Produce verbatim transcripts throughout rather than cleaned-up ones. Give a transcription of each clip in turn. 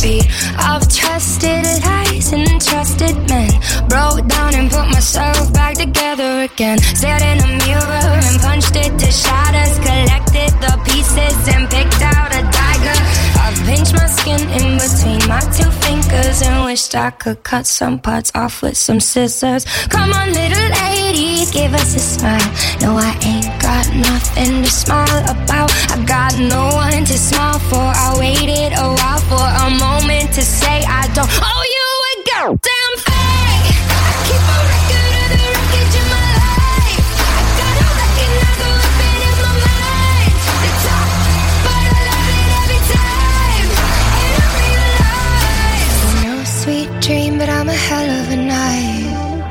feet. I've trusted lies and trusted men, broke down and put myself back together again. Stared in a mirror and punched it to shatters, collected the pieces and picked out a dagger. I've pinched my skin in between my two fingers and wished I could cut some parts off with some scissors. Come on, little lady, give us a smile. No, I ain't got nothing to smile about. I got no one to smile for. I waited a while for a moment to say I don't owe you a goddamn thing. I keep a record of the wreckage in my life. I gotta recognize the weapon in my mind. The top, but I love it every time. And I realize no sweet dream, but I'm a hell of a night.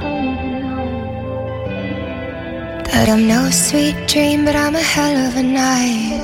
That I'm no sweet dream, but I'm a hell of a night.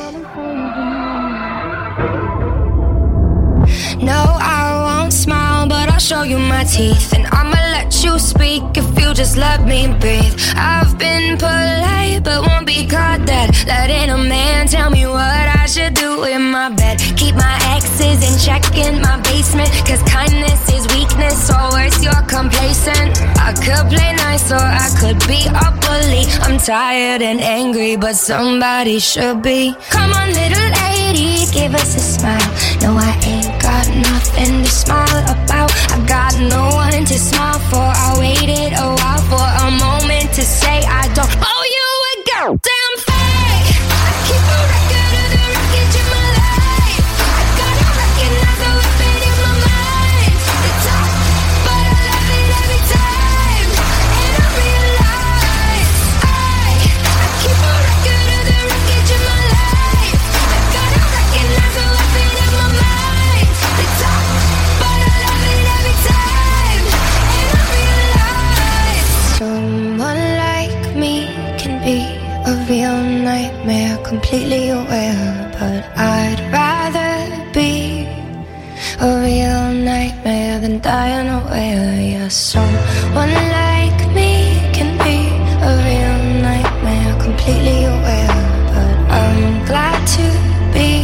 No, I won't smile, but I'll show you my teeth. And I'ma let you speak if you just let me breathe. I've been polite, but won't be caught dead, letting a man tell me what I should do in my bed. Keep my exes in check in my basement, cause kindness is weakness, or worse, you're complacent. I could play nice or I could be a bully. I'm tired and angry, but somebody should be. Come on, little lady, give us a smile. No, I ain't got nothing to smile about. I got no one to smile for. I waited a while for a moment to say I don't owe you a goddamn thing. I keep a record of the wreckage in my life. I gotta recognize the weapon in my mind. The top, but I love it every time. And I realize I, I keep a record of the wreckage in my life. I gotta recognize the weapon in my mind. The top, but I love it every time. And I realize someone like me can be a real nightmare, completely aware. But I'd rather be a real nightmare than die unaware. Yeah, someone like me can be a real nightmare, completely aware. But I'm glad to be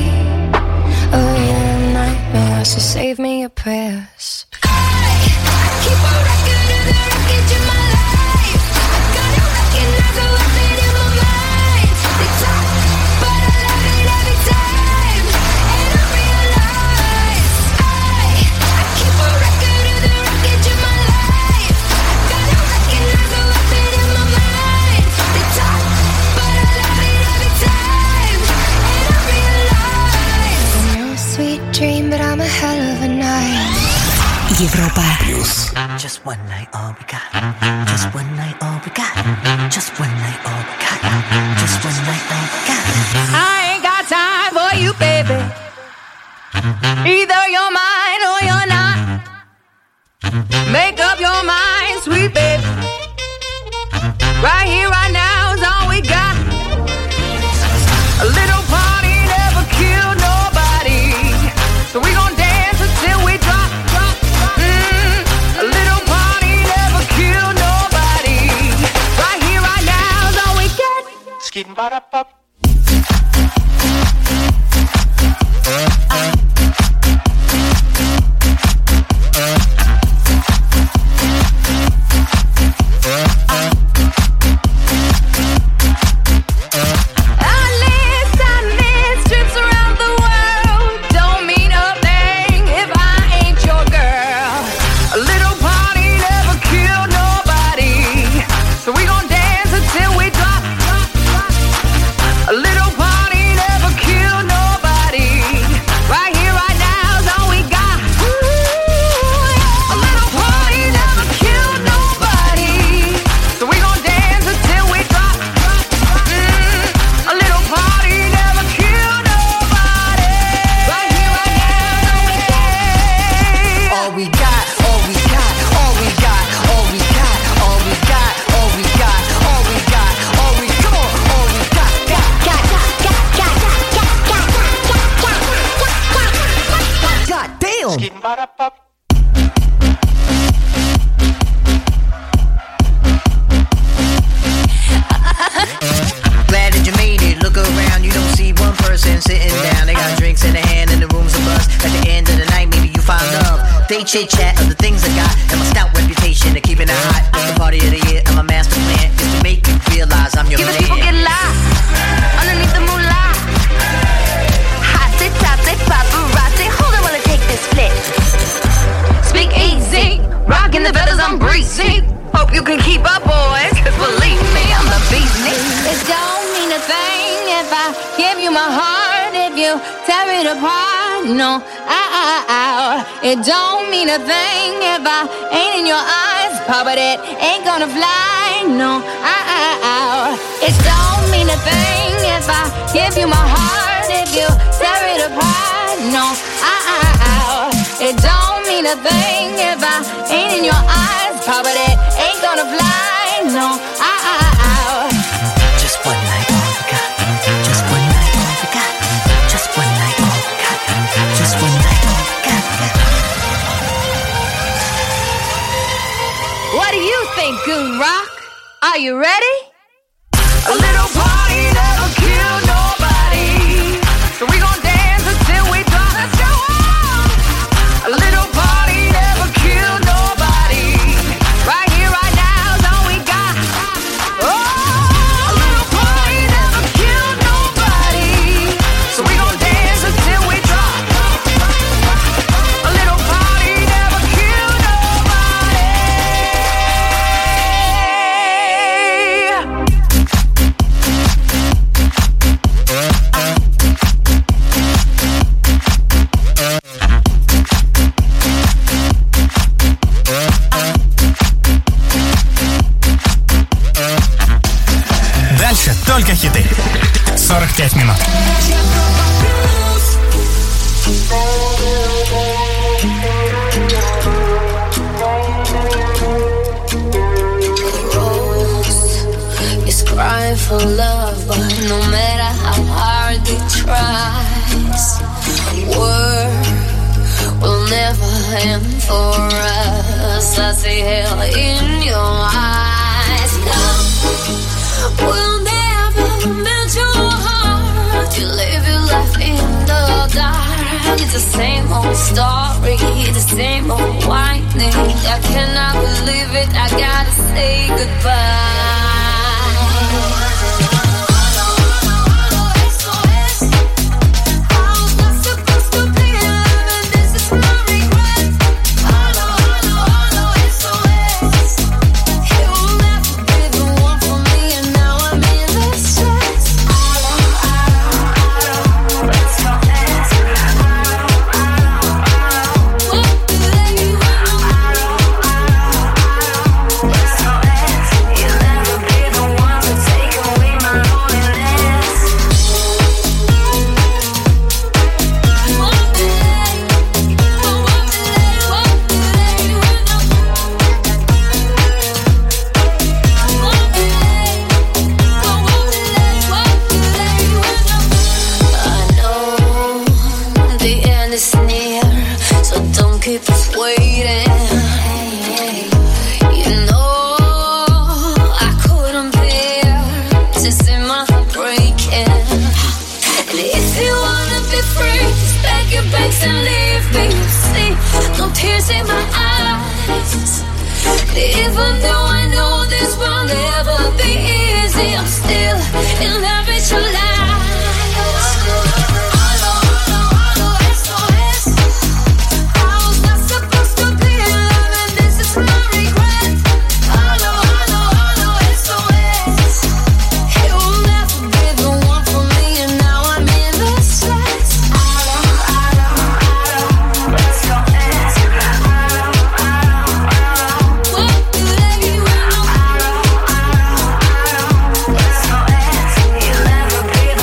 a real nightmare, so save me your prayers. I, I keep a record of the wreckage in my life. I gotta recognize the weapon in my mind. The top, but I love it every time. And I realize I, I keep a record of the wreckage in my life. I gotta recognize the weapon in my mind. The top, but I love it every time. And I realize no sweet dream, but I'm a hell of a night. Европа. Just one night, all we got. Just one night, all we got. Just one night, all we got. Just one night, all we got. I ain't got time for you, baby. Either you're mine or you're not. Make up your mind, sweet baby. Right here, right now is all we got. A little party never killed nobody, so we gon' dance until we drop, drop, drop. Mm, a little party never killed nobody. Right here, right now is all we got. Skin bada pop. Sitting down, they got drinks in their hand and the room's a bust. At the end of the night, maybe you find chit chat of the things I got and my stout reputation of keeping it hot. The party of the year and my master plan is to make you realize I'm your Give man. us people get lost underneath the moolah. Hot sit top, they paparazzi. Hold on while I take this flick. Speak easy, rocking the feathers, I'm breezy. Hope you can keep up, boys, cause believe me, I'm the beast. It don't mean a thing if I give you my heart, if you tear it apart. No, ow, ow, ow. It don't mean a thing if I ain't in your eyes, Papa, that ain't gonna fly. No, ow, ow, ow. It don't mean a thing if I give you my heart, if you tear it apart. No, ow, ow, ow. It don't mean a thing if I ain't in your eyes, Papa, that ain't gonna fly. No, ow, ow, ow. Just one night, all we got. Just one night, all we got. Just one night, all we got. Just one night, all we got. What do you think, Goon Rock? Are you ready? A little party never killed nobody, so we gon' dance until we drop. Let's go on. A little party never killed nobody. Right here, right now is all we got. Oh, a little party never killed nobody, so we gon' dance until we drop. A little party never killed nobody. Дальше только хиты. сорок пять минут. Is crying for love, but no matter how hard it tries, war will never end for us. I see hell in your eyes. Love will never melt your heart. You live your life in the dark. It's the same old story, the same old whining. I cannot believe it, I gotta say goodbye. Even though I know this will never be easy, I'm still in love with your lies. Be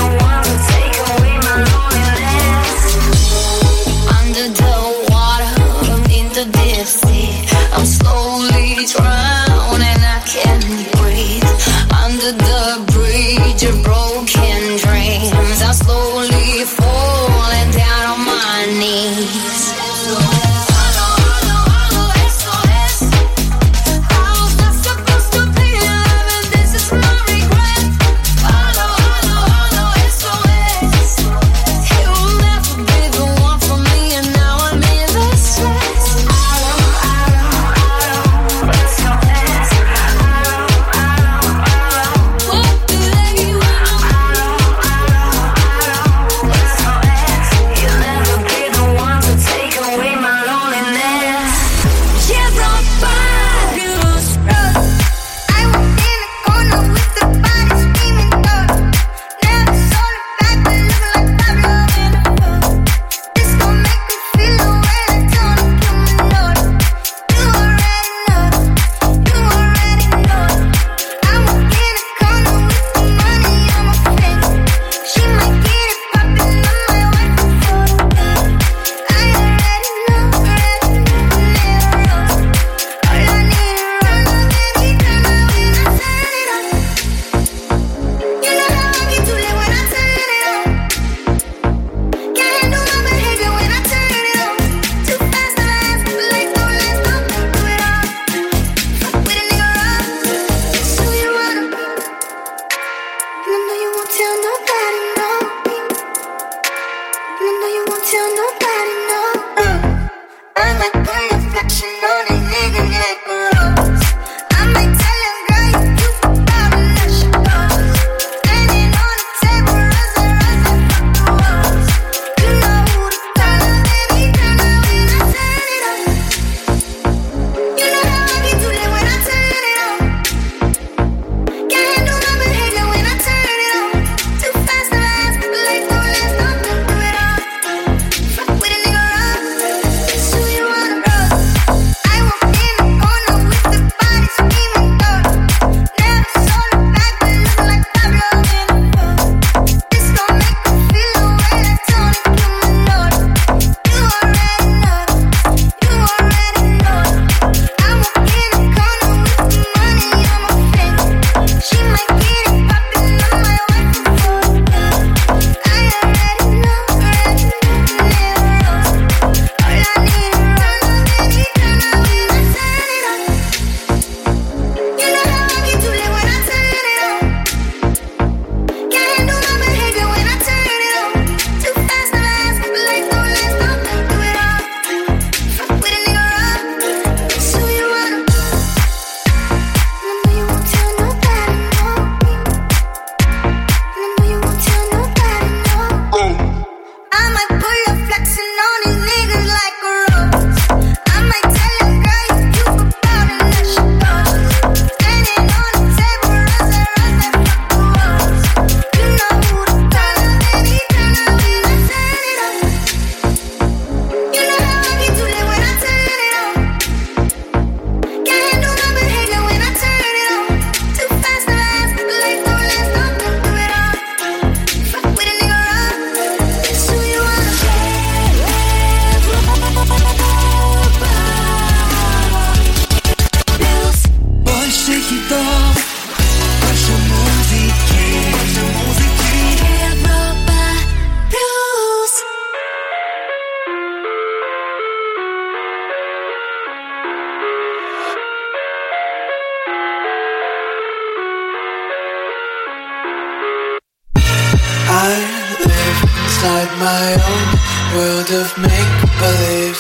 my own world of make-believe.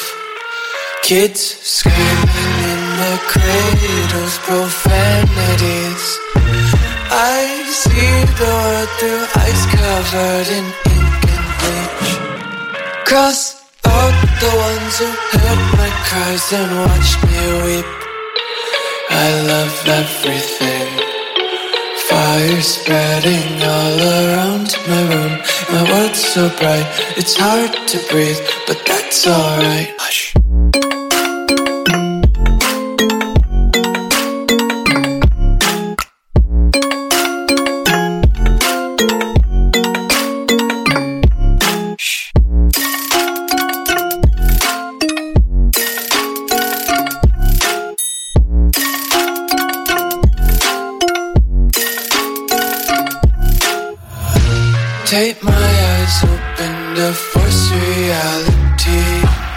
Kids screaming in the cradles, profanities. I see the world through ice covered in ink and bleach. Cross out the ones who heard my cries and watched me weep. I love everything. Fire spreading all around my room. My world's so bright, it's hard to breathe, but that's alright. Hush. Take my eyes open to force reality.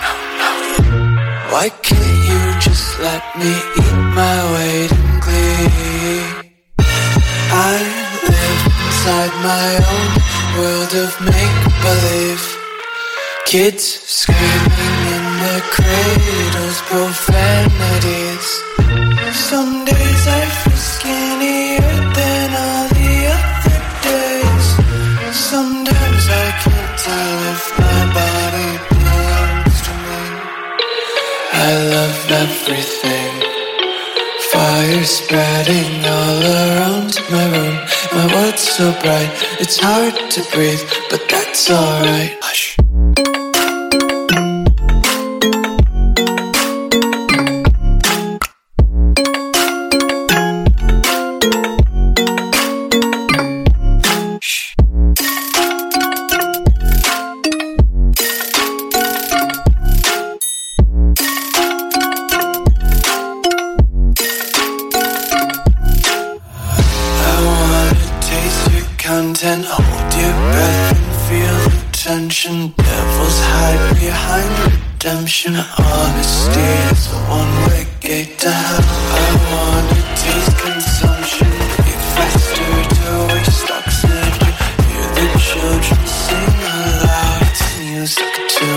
Why can't you just let me eat my weight in glee? I live inside my own world of make-believe. Kids screaming in their cradles, profanities. Some days I feel skinnier than all the other days. Sometimes I can't tell if my body belongs to me. I love everything. Fire spreading all around my room. My world's so bright, it's hard to breathe, but that's alright. Hush. Content, hold your breath and feel the tension. Devils hide behind redemption. Honesty is a one-way gate to hell. I wanna taste consumption. Be faster to waste oxygen. Hear the children sing aloud. It's music to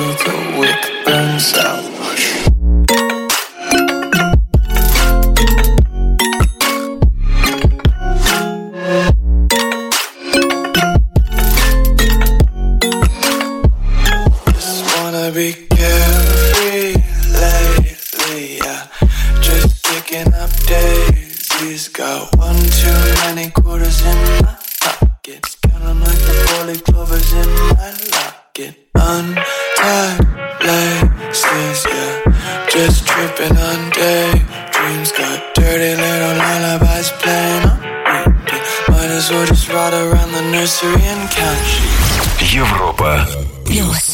wanna be carefree lately, yeah. Just picking up daisies. Got one too many quarters in my pocket. Count 'em like the four-leaf clovers in my locket. Untied laces, yeah. Just tripping on daydreams. Got dirty little lullabies playing on repeat. Might as well just ride around the nursery and count sheep. Европа Плюс.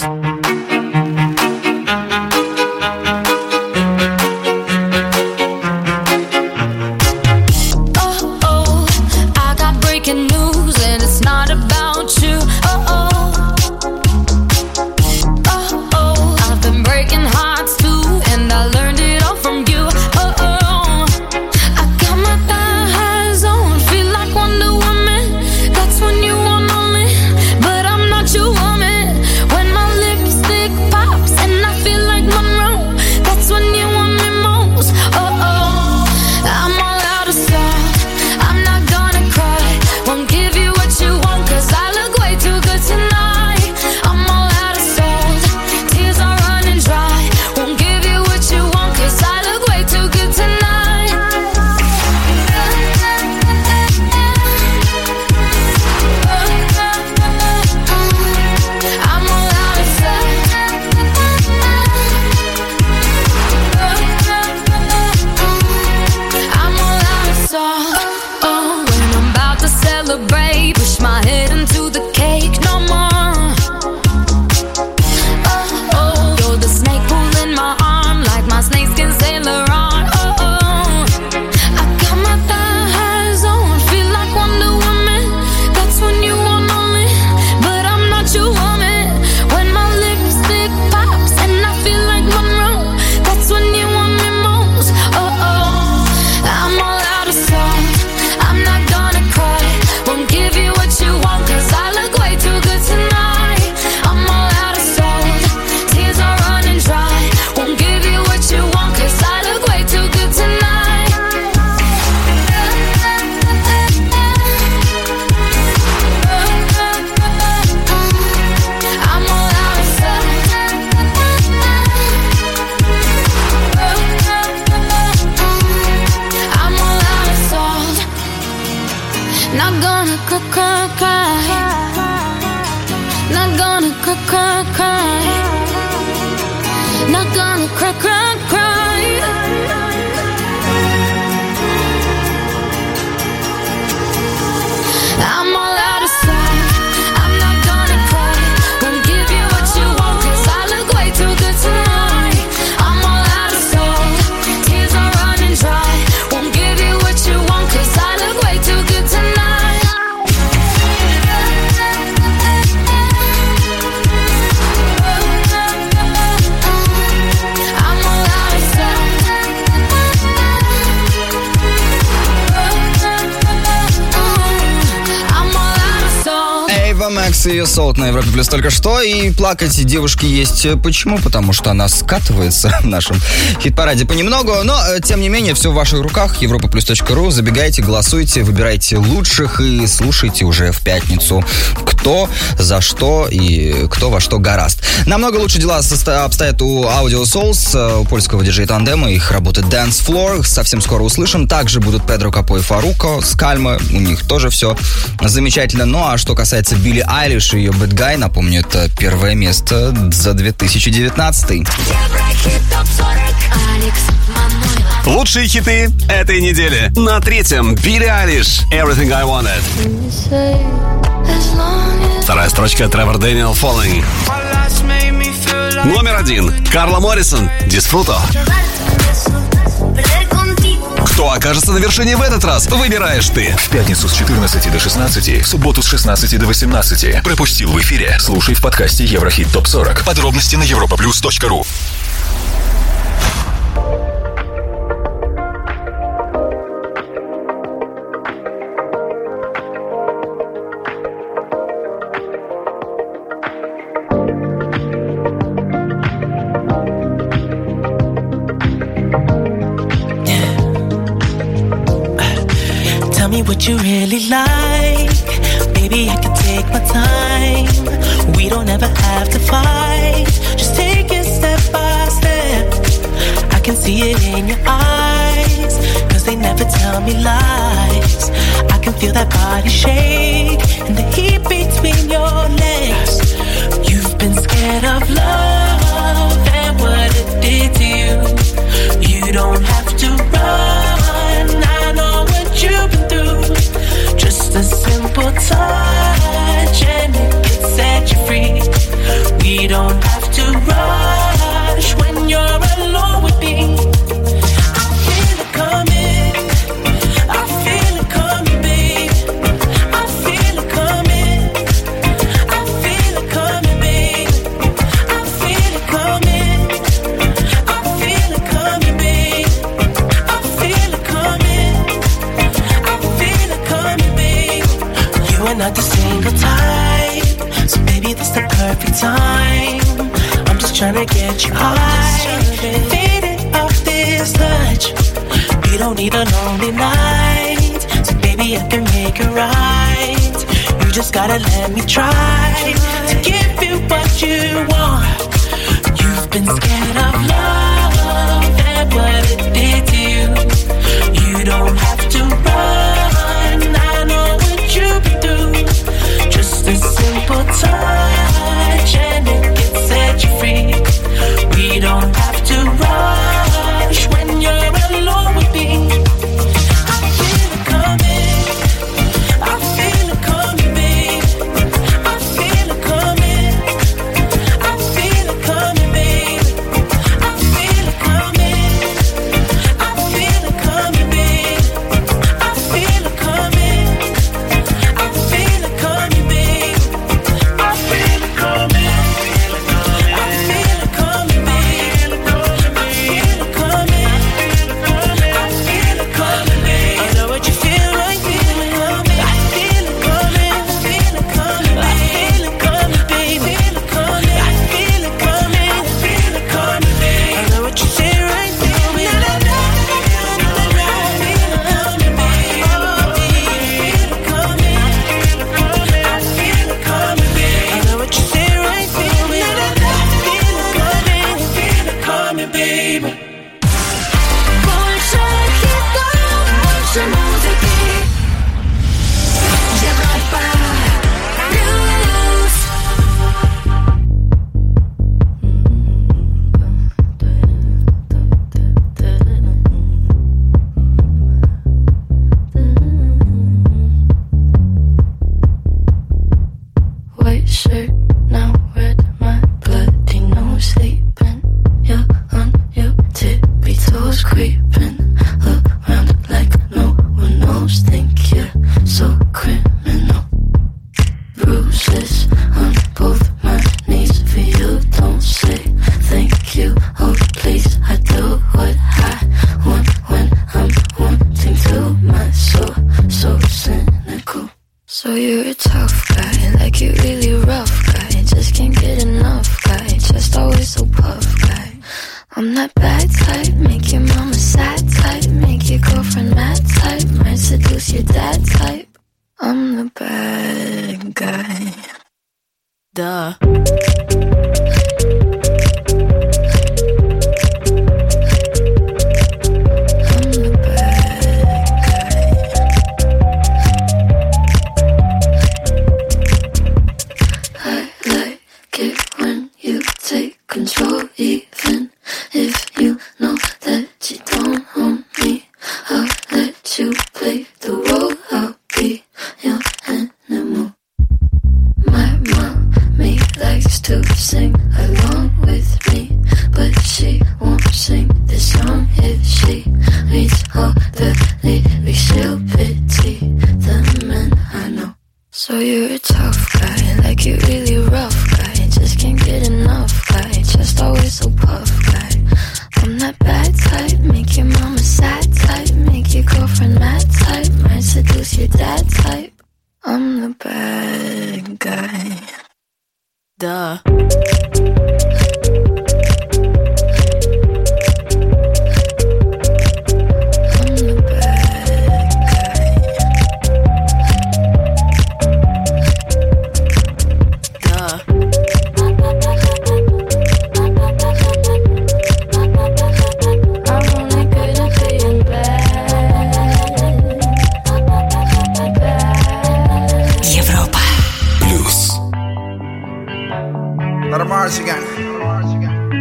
Ее солд на Европе Плюс только что. И плакать девушки есть почему? Потому что она скатывается в нашем хит-параде понемногу. Но, тем не менее, все в ваших руках. европа плюс точка ру. Забегайте, голосуйте, выбирайте лучших и слушайте уже в пятницу, кто за что и кто во что горазд. Намного лучше дела обстоят у Audio Souls, у польского диджея Тандема. Их работа Dance Floor. Совсем скоро услышим. Также будут Педро Капо и Фаруко с Кальмы. У них тоже все замечательно. Ну, а что касается Билли Айлиш и ее Bad Guy, напомню, это первое место за две тысячи девятнадцатый. Лучшие хиты этой недели. На третьем Билли Айлиш, Everything I Wanted. Вторая строчка Тревор Дэниел, Falling. Номер один Карла Моррисон, Disfruto. Кто окажется на вершине в этот раз, выбираешь ты. В пятницу с четырнадцати до шестнадцати, в субботу с шестнадцати до восемнадцати. Пропустил в эфире? Слушай в подкасте Еврохит топ сорок. Подробности на европа плюс точка ру. What you really like, baby, I can take my time. We don't ever have to fight. Just take see it in your eyes, cause they never tell me lies. I can feel that body shake and the heat between your legs. You've been scared of love and what it did to you. You don't have to run, I know what you've been through. Just a simple touch and it can set you free. We don't have to rush when you're alone with me. I feel it coming, I feel it coming, babe. I feel it coming, I feel it coming, babe. I feel it coming, I feel it coming, babe. I feel it coming, I feel it coming, babe. You are not the single type, so baby this the perfect time. I'm just tryna get you high, faded off this touch. We don't need a lonely night, so baby I can make it right. You just gotta let me try to give you what you want. You've been scared of love and what it did to you. You don't have to run, I know what you've been through. Just a simple touch and it can set you free. We don't have to rush when you're alone with me. I feel it coming, I feel it coming, babe. I feel it coming, I feel it coming, babe. I feel it coming, I feel it coming, babe. I feel it coming, I feel it coming, babe. I feel it coming.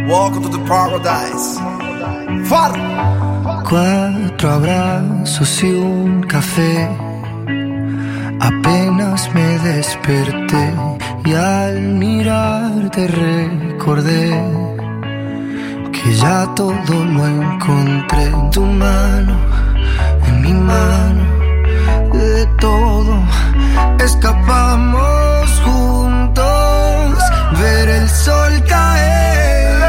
Welcome to the paradise. Far. Cuatro abrazos y un café. Apenas me desperté y al mirarte recordé que ya todo lo encontré en tu mano, en mi mano. De todo escapamos juntos, ver el sol caer.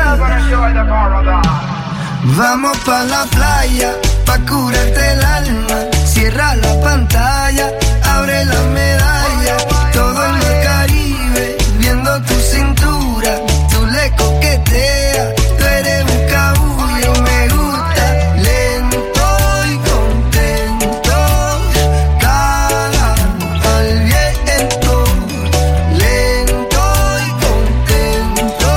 Vamos pa' la playa, pa' curarte el alma. Cierra la pantalla, abre la medalla. Todo en el Caribe, viendo tu cintura. Tú le coqueteas, tú eres un cabullo. Me gusta lento y contento. Cara al viento, lento y contento.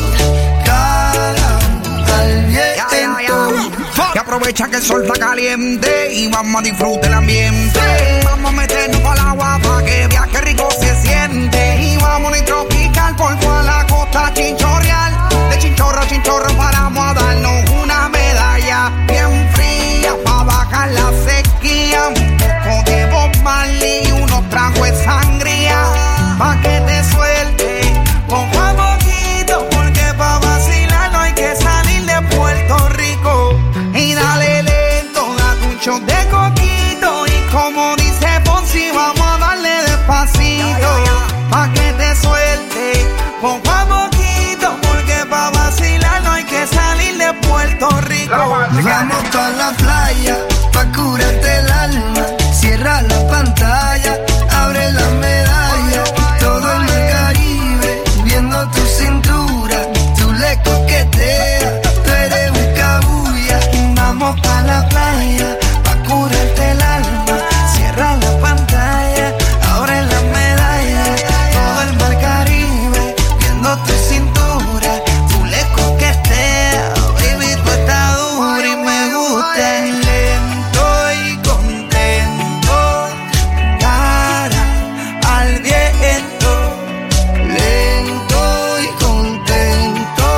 Cara al viento. Y aprovecha que el sol está caliente y vamos a disfrutar el ambiente. Vamos a meternos para el agua para que veas que rico se siente. Y vamos a tropical por toda la costa chinchorreal. De chinchorro a chinchorro paramos a darnos una medalla bien fría para bajar la sequía. Un poco de Bob Marley y unos tragos de sangría pa' que te suelte poco a poquito, porque pa' vacilar no hay que salir de Puerto Rico. Y dale lento, date un shot de coquito. Y como dice Ponzi, vamos a darle despacito pa' que te suelte poco a poquito, porque pa' vacilar no hay que salir de Puerto Rico. Vamos pa' la playa, pa' curarte el alma. Cierra la pantalla, abre la medalla. Todo en el Caribe, viendo tu cintura. Tú le coqueteas, tú eres un cabulla. Vamos pa' la playa, pa' curarte el alma. Cierra la pantalla, abre la medalla. Todo el mar Caribe, viendo tu cintura. Tú le coqueteas, baby, tú estás dura y me gusta. Lento y contento, cara al viento. Lento y contento,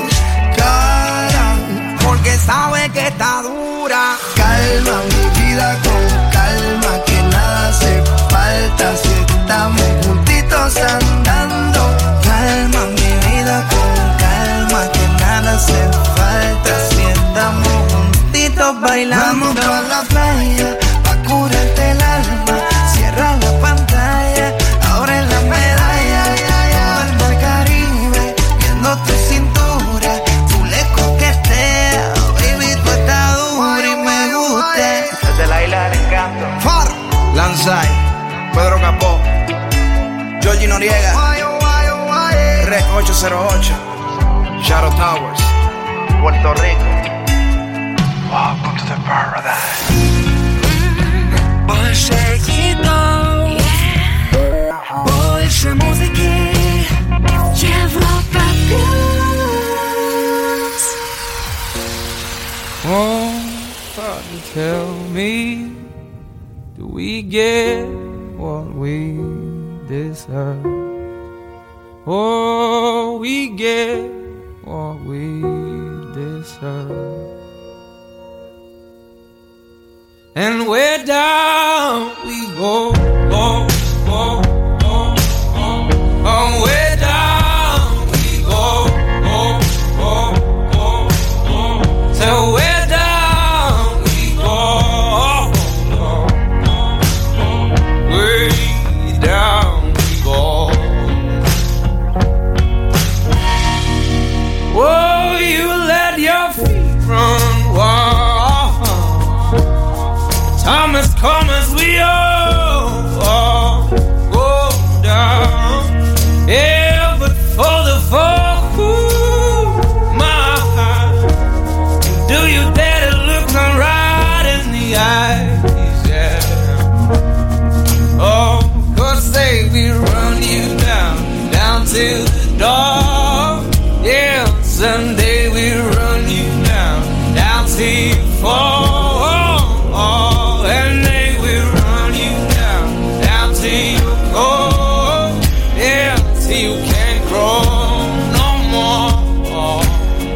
cara, porque sabe que está dura. calma mi vida con calma, que nada hace falta si estamos juntitos andando. Calma mi vida con calma, que nada hace falta si estamos juntitos bailando. Vamos pa' la playa, pa' curarte el alma. Cierra la pantalla, abre la medalla. Todo el mar Caribe, viendo tu cintura. Tú le coqueteas, baby, tú estás dura y me gusta. Desde la isla del encanto. Far. Lanzai, Pedro Capó, Georgie Noriega, Rec ocho cero ocho, Shadow Towers, Puerto Rico. Welcome to the paradise. Больше хитов, больше музыки. Европа плюс. Oh, Father, tell me, do we get what we deserve? Oh, we get what we deserve. And we're down we go, go, go, go, go. Oh, we're down we go, go, go, go, go. So we're down we go, go, go, go. Way down we go. Whoa, you let your feet run wild. Time has come as we all, all go down. Yeah, but for the folk who my heart, do you dare to look them right in the eyes? Yeah. Oh, 'cause they will run you down, down to the door. Yeah, someday we'll run you down, down till you fall. And they will run you down, down till you go. Yeah, till you can't grow no more.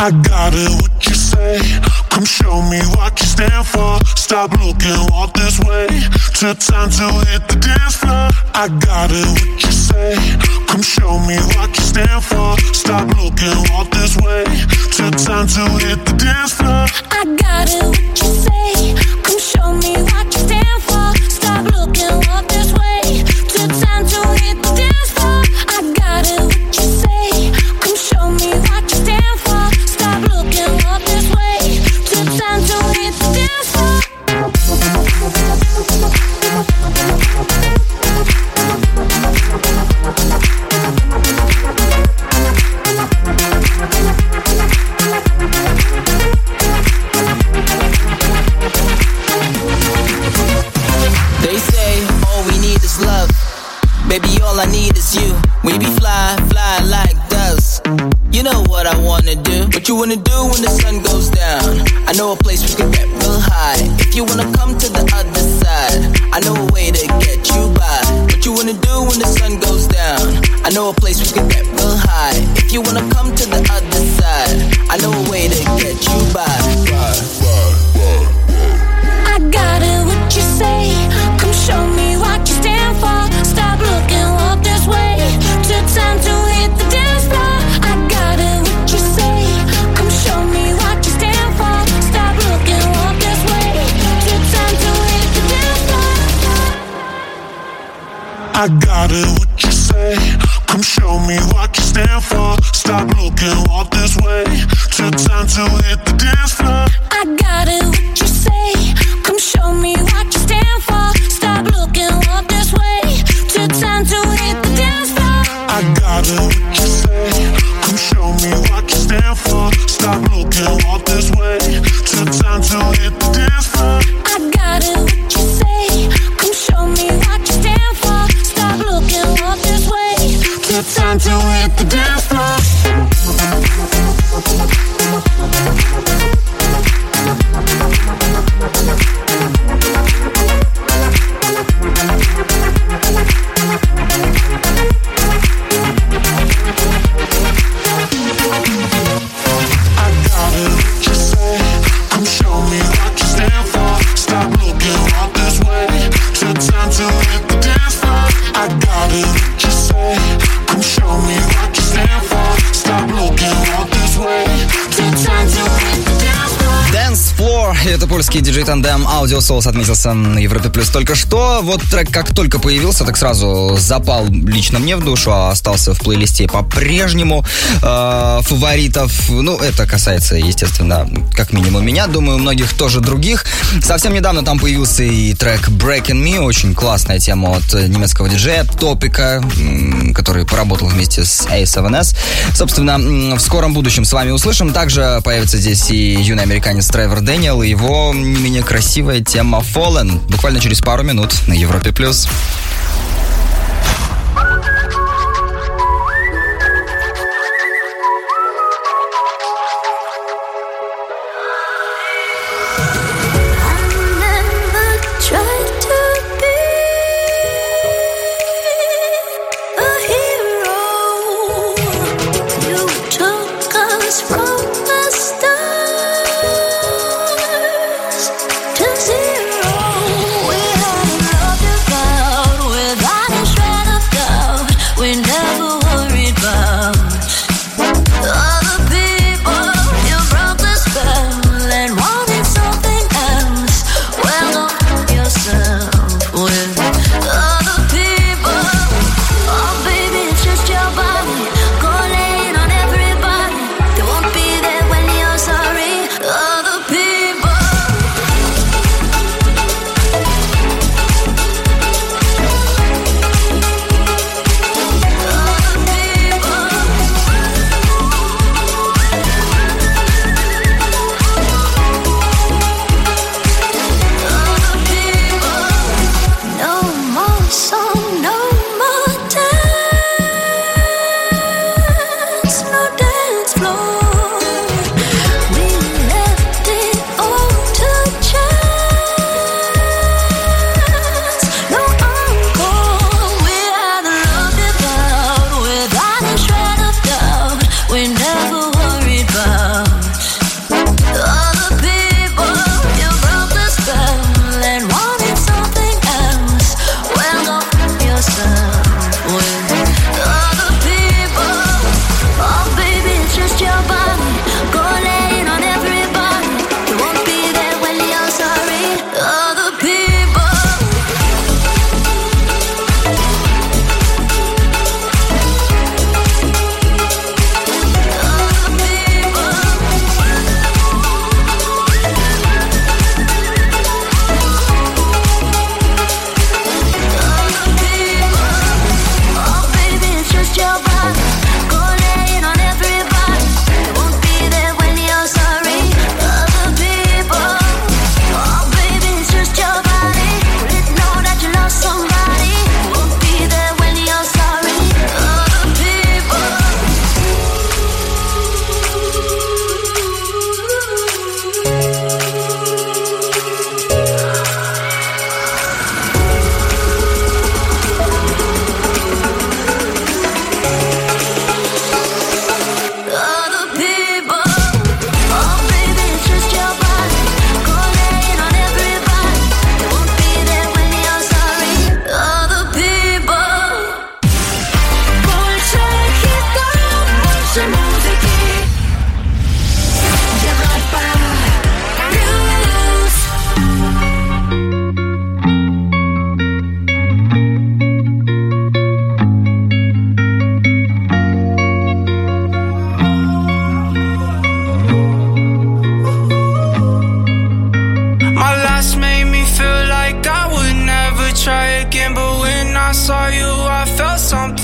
I got it, what you say? Come show me what you stand for. Stop looking, walk this way. Took time to hit the dance floor. I got it, what you say? Come show me what you stand for. Stop looking, walk this way. Took time to hit the dance floor. I got it, what you say? Come show me what you stand for. Stop looking, walk this way. Took time to hit the dance floor. I got it, what you say? Come show me what you stand for. Stop looking, walk this way. Took time to hit the dance floor. They say all we need is love. Baby, all I need is you. We be fly, fly like doves. You know what I wanna do. What you wanna do when the sun goes down? I know a place we can get real high. If you wanna come to the other side, I know a way to get you by. What you wanna do when the sun goes down? I know a place we can get real high. If you wanna come to the other side, I know a way to get you by. I got it, what you say? Come show me what you stand for. Stop looking, walk this way. Took time to hit the dance floor. I got it, what you say? Come show me what you stand for. Stop looking, walk this way. Took time to hit the dance floor. I got it, what you say? Come show me what you stand for. Stop looking, walk this way. Took time to hit the dance floor. I got it, what you say? Come show me what you stand for. Stop looking, walk this way. Took time to hit the dance floor. I got it, what you say? Come show me what you stand for. Stop looking, walk this way. Took time to hit the dance floor. I got it, what you say? Come show me what you stand for. Stop looking, walk this way. Took time to hit the dance floor. Это польский диджей-тандем Audio Souls отметился на Европе Плюс только что. Вот трек как только появился, так сразу запал лично мне в душу, а остался в плейлисте по-прежнему э, фаворитов. Ну, это касается, естественно, как минимум меня, думаю, многих тоже других. Совсем недавно там появился и трек Breaking Me, очень классная тема от немецкого диджея Топика, который поработал вместе с эй севен эс. Собственно, в скором будущем с вами услышим. Также появится здесь и юный американец Тревор Дэниел, и его не менее красивая тема Fallen. Буквально через пару минут на Европе Плюс. Won't be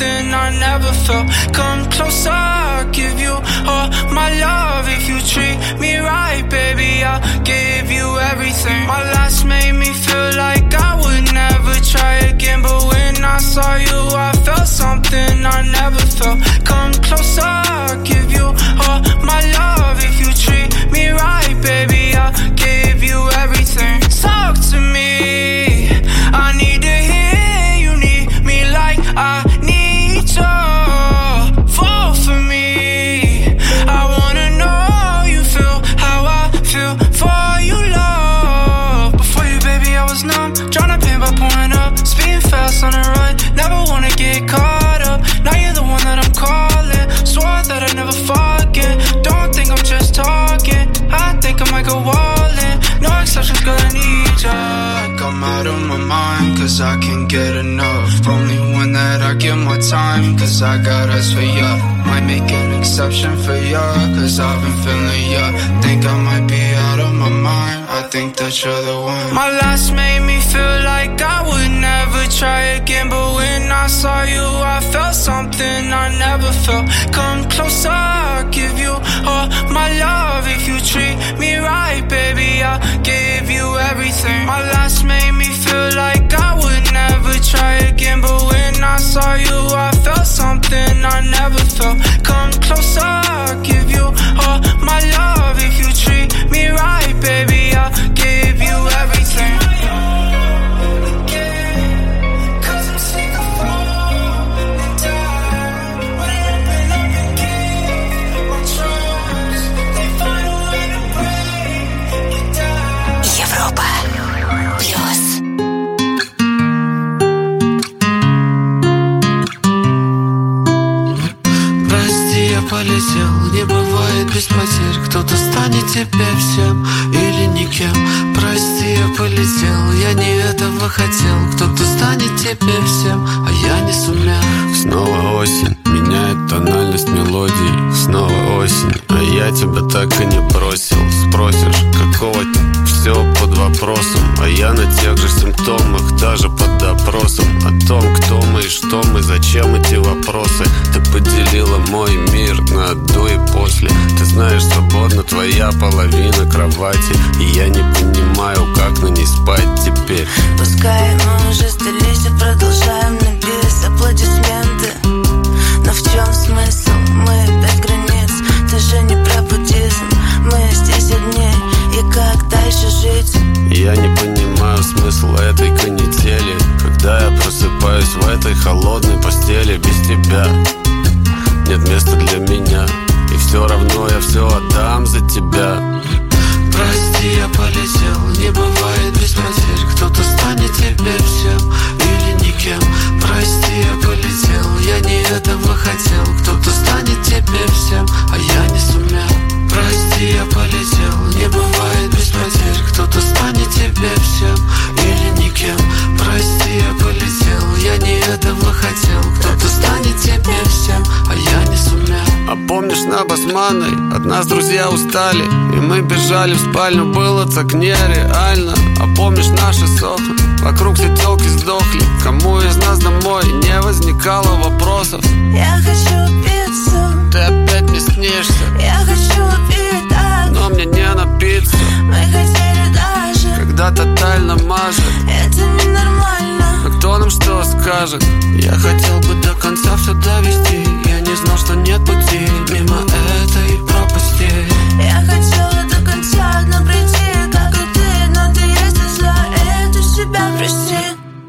something I never felt. Come closer, I'll give you all my love. If you treat me right, baby, I'll give you everything. My last made me feel like I would never try again, but when I saw you, I felt something I never felt. Come closer, I'll give you all my love. If you treat me right, baby, I'll give you everything. Talk to me, I need to hear you need me like I need you. Fall for me, I wanna know you feel how I feel for you, love. Before you, baby, I was numb, tryna pain by pulling up, speeding fast on the run, never wanna get caught up. Now you're the one that I'm calling, swore that I'd never forget. Don't think I'm just talking, I think I might go all in. No exceptions, girl, I need ya. I'm out of my mind, cause I can't get enough. Only one that I give my time, cause I got eyes for ya. Might make an exception for ya, cause I've been feeling ya. Think I might be out of my mind, I think that you're the one. My last made me feel like I would never try again, but when I saw you, I felt something I never felt. Come closer, I'll give you all my love. If you treat me right, baby, I'll give you everything. My last made me feel like I would never try again, but when I saw you, I felt something I never felt. Come closer, I'll give you all my love. If you treat me right, baby, I'll give you everything. Полетел, не бывает без потерь. Кто-то станет тебе всем или никем. Прости, я полетел, я не этого хотел. Кто-то станет тебе всем, а я не сумел. Снова осень, меняет тональность мелодий. Снова осень, а я тебя так и не бросил. Спросишь, какого все под вопросом, а я на тех же симптомах, даже под допросом. О том, кто мы и что мы, зачем эти вопросы. Ты поделила мой мир на до и после. Ты знаешь, свободна твоя половина кровати, и я не понимаю, как на ней спать теперь. Пускай мы уже сдались и продолжаем на бис аплодисменты. Но в чем смысл? Мы без границ. Ты же не про буддизм. Мы здесь одни, и как дальше жить? Я не понимаю смысл этой канители, когда я просыпаюсь в этой холодной постели без тебя. Нет места для меня, и все равно я все отдам за тебя. Прости, я полетел, не бывает без потерь. Кто-то станет тебе всем или никем. Прости, я полетел, я не этого хотел. Кто-то станет тебе всем, а я не сумел. Прости, я полетел, не бывает без потерь. Кто-то станет тебе всем или никем. Прости, я полетел, я не этого хотел. Кто-то станет тебе всем, а я не сумел. А помнишь, на Басманной от нас друзья устали, и мы бежали в спальню, было так нереально. А помнишь наши сохры, вокруг все телки сдохли. Кому из нас домой не возникало вопросов? Я хочу пиццу. Ты опять не снишься. Я хочу пить так, но мне не напиться. Мы хотели даже, когда тотально мажет. Это ненормально. А кто нам что скажет? Я хотел бы до конца все довести. Я не знал, что нет пути мимо этой пропасти. Я хотела до конца одна прийти, как и ты, но ты есть и за это себя прости.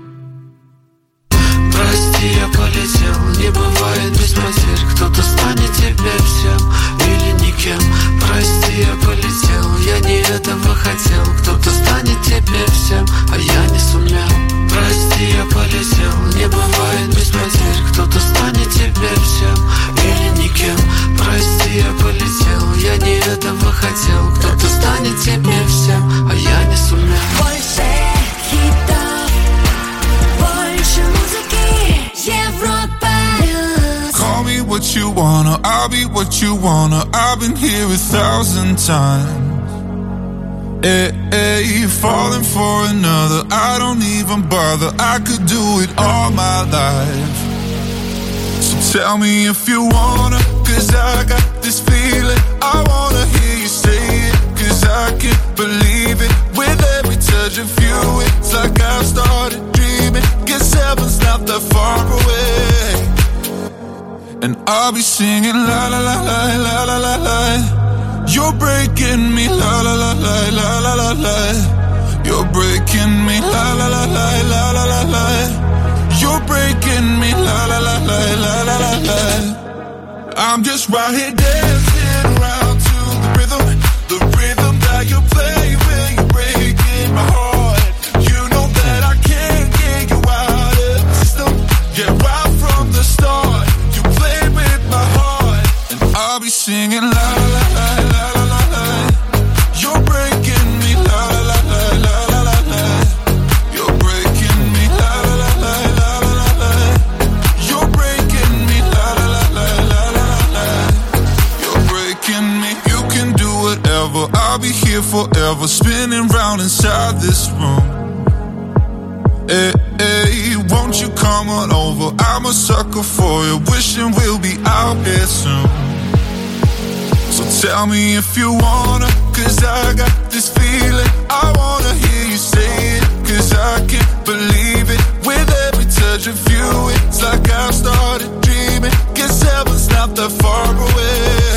Прости, я полетел, не бывает без потерь. Кто-то станет тебе всем или никем. Прости, я полетел, я не этого хотел. Кто-то станет тебе всем, а я не сумел. Прости, я полетел, не бывает без потерь. Кто-то станет тебе всем или никем. Прости, я полетел, я не этого хотел. Кто-то станет тебе всем, а я не сумел. Больше хитов, больше музыки, Европа. Call me what you wanna, I'll be what you wanna. I've been here a thousand times. Hey, hey, falling for another, I don't even bother. I could do it all my life. tell me if you wanna, cause I got this feeling. I wanna hear you say it, cause I can't believe it. With every touch of you, it's like I've started dreaming. Guess heaven's not that far away. And I'll be singing la la la la la la la la. You're breaking me la la la la la la la la. You're breaking me la la la la la la la la. You're breaking me la la la la la la la la. I'm just right here dancing around to the rhythm, the rhythm that you play when you're breaking my heart. You know that I can't get you out of the system. Yeah, right from the start, you played with my heart, and I'll be singing la la la la la la la la. You're breaking me la la la la la la la. You're breaking me la la la la la la la la. You're breaking me la la la la la la la. You're breaking me. You can do whatever. I'll be here forever, spinning round inside this room. Hey, hey, won't you come on over? I'm a sucker for you, wishing we'll be out here soon. So tell me if you wanna, cause I got this feeling. I wanna hear you say it, cause I can't believe it. With every touch of you, it's like I've started dreaming. Guess heaven's not that far away.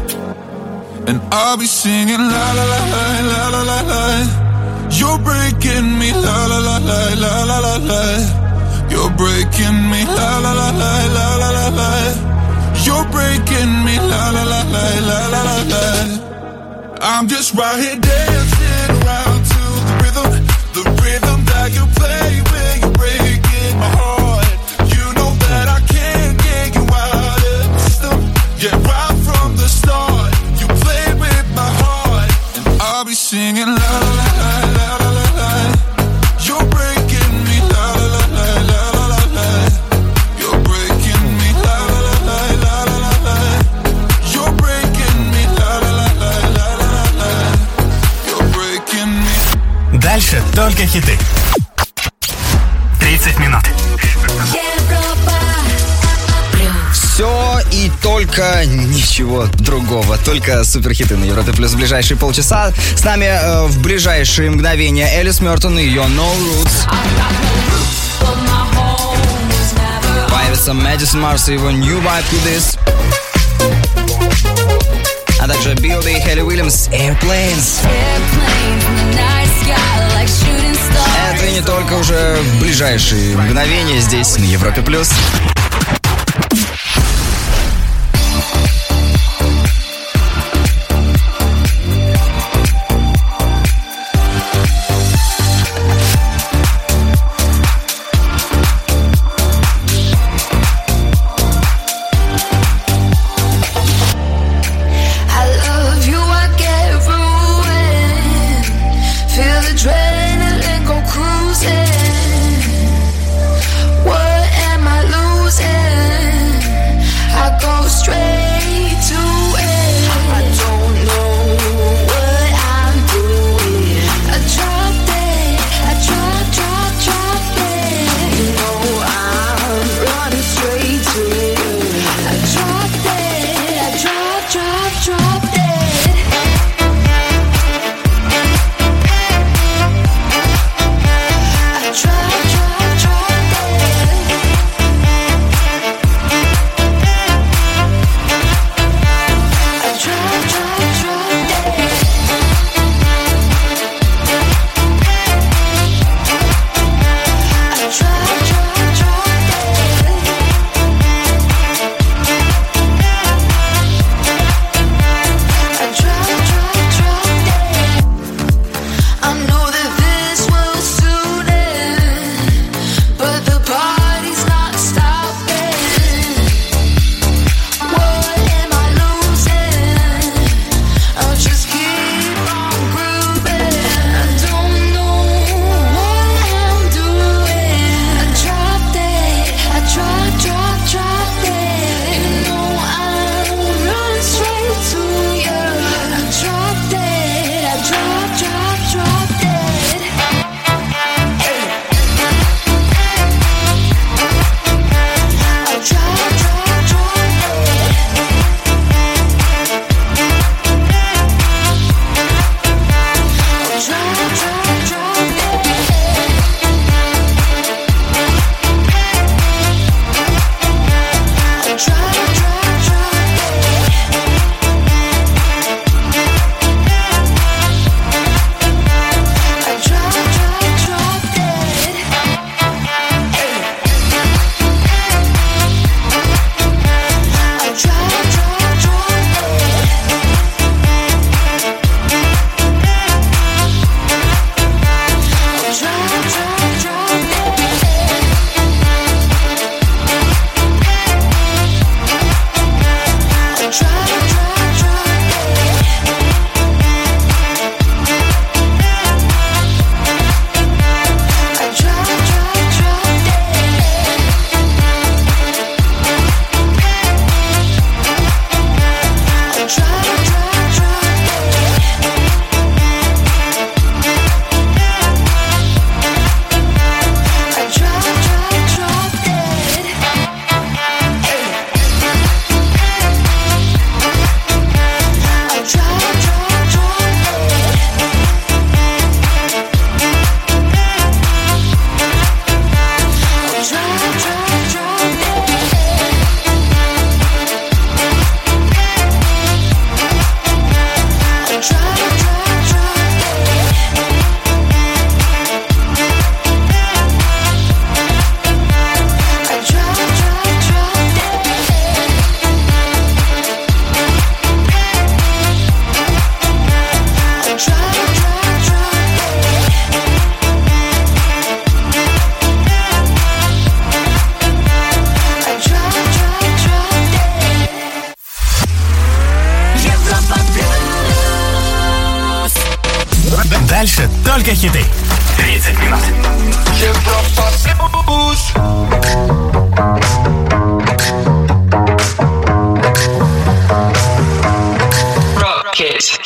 And I'll be singing la la la la la la la la. You're breaking me la la la la la la la la. You're breaking me la la la la la la la la. You're breaking me la la la la la la la la. I'm just right here dancing around to the rhythm, the rhythm that you play when you're breaking my heart. You know that I can't get you out of the system. Yeah, right from the start, you played with my heart, and I'll be singing la la la la la la la la. You're breaking me la la la la la la la la. You're breaking me la la la la la la la la. You're breaking me la la la la la la la la. You're breaking me. Дальше только хиты. тридцать минут. Все и только ничего другого. Только суперхиты на Европе Плюс в ближайшие полчаса. С нами э, в ближайшие мгновения Элис Мертон и ее No Roots. Появится Мэдисон Марс и его New Vibe to This. А также Билли и Хелли Уильямс Airplanes. Это и не только уже в ближайшие мгновения здесь на Европе Плюс. Adrenaline go cruising. What am I losing? Дальше только хиты. тридцать минут. Европа плюс. Rocket.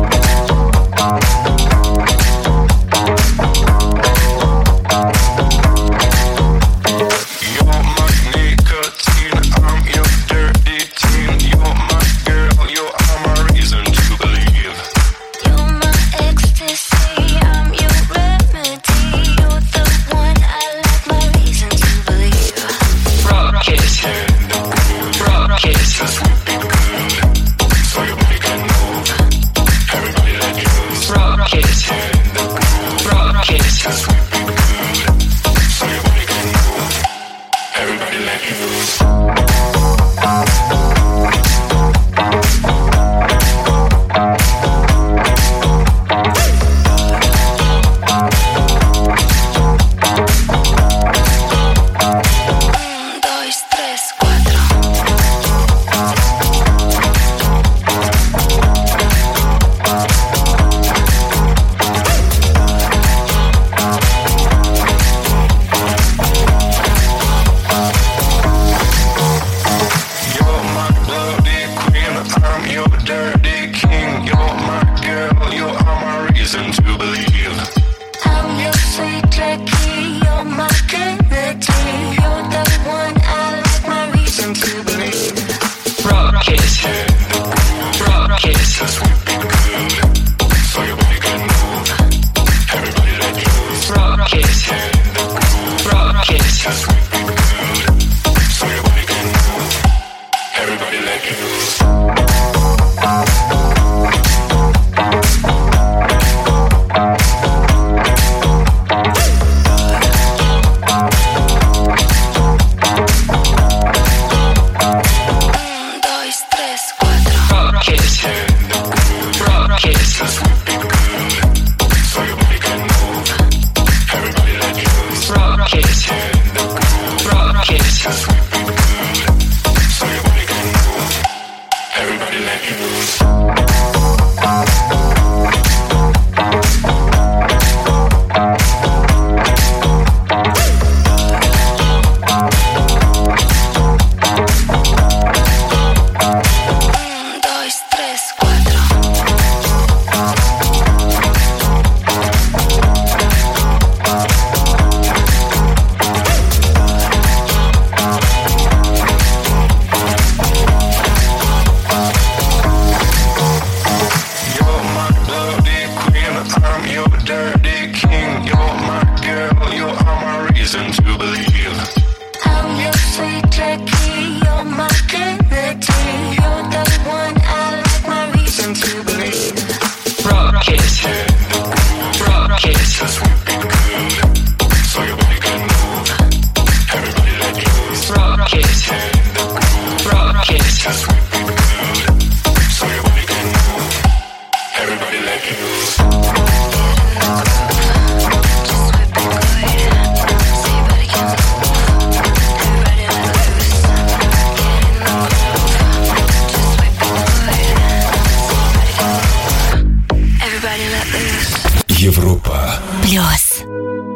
Европа Плюс.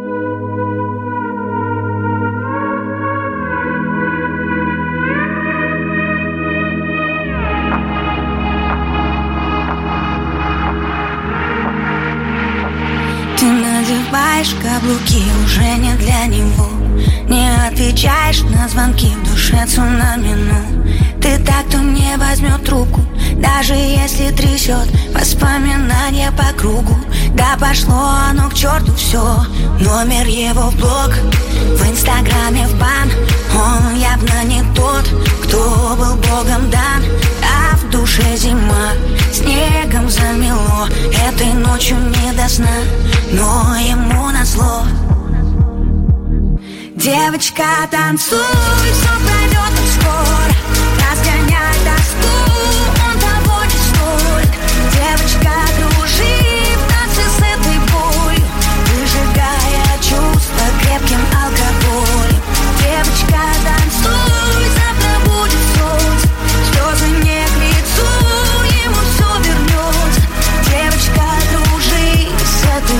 Ты надеваешь каблуки уже не для него. Не отвечаешь на звонки, в душе цунами, ну. Ты так, кто не возьмет трубку, даже если трясет воспоминания по кругу. Да пошло оно к черту все, номер его в блог, в инстаграме в бан. Он явно не тот, кто был богом дан. А в душе зима, снегом замело. Этой ночью не до сна, но ему назло. Девочка, танцуй, все пройдет скоро. Разгоняй тоску, он того не стоит. Девочка, дружи в танце с этой болью, выжигая чувства крепким алкоголем. Девочка, танцуй, завтра будет солнце. Слезы не к лицу, ему все вернется. Девочка, дружи с этой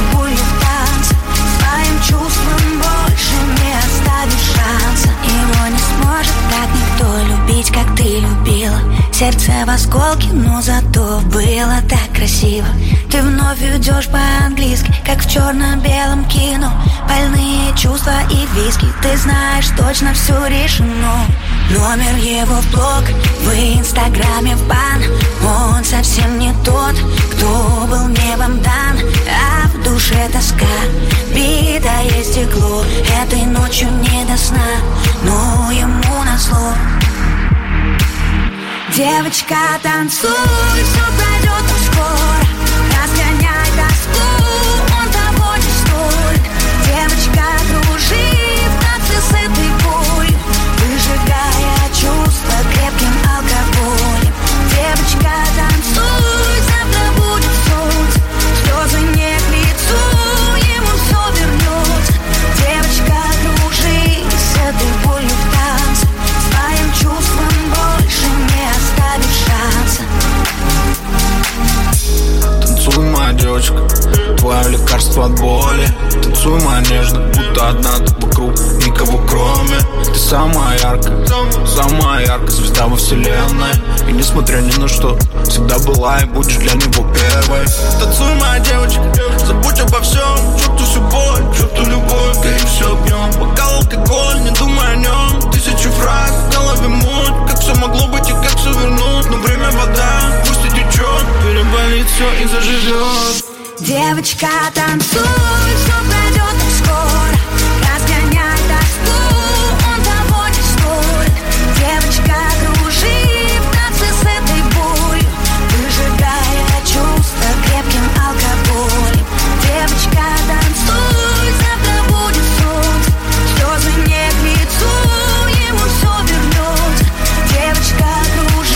Сердце в осколке, но зато было так красиво. Ты вновь идешь по-английски, как в черно-белом кино. Больные чувства и виски, ты знаешь, точно все решено. Номер его в блог, в инстаграме в бан. Он совсем не тот, кто был небом дан. А в душе тоска, битое стекло. Этой ночью не до сна, но ему назло. Девочка, танцуй, все пройдет так скоро. Разгоняй тоску, он того не стоит. Девочка, кружи в танце с этой болью, выжигая чувства крепким алкоголем. Девочка, танцуй, завтра будет солнце. Слезы не к лицу, ему все вернется. Девочка, кружи с этой болью в танце. Своим чувством больше не оставив шанса. Танцуй, моя девочка, твое лекарство от боли. Танцуй, моя нежная, будто одна тут вокруг, никого кроме. Ты самая яркая, самая яркая звезда во вселенной. И несмотря ни на что, всегда была и будешь для него первой. Танцуй, моя девочка, забудь обо всем. Черту всю боль, черту любовь, гори все огнем. Бокал алкоголь, не думай о нем. Тысячи фраз, в голове муть. Как все могло быть и как все вернуть. Но время вода, пусть и течет. Переболит все и заживет. Девочка, танцуй, все пройдет.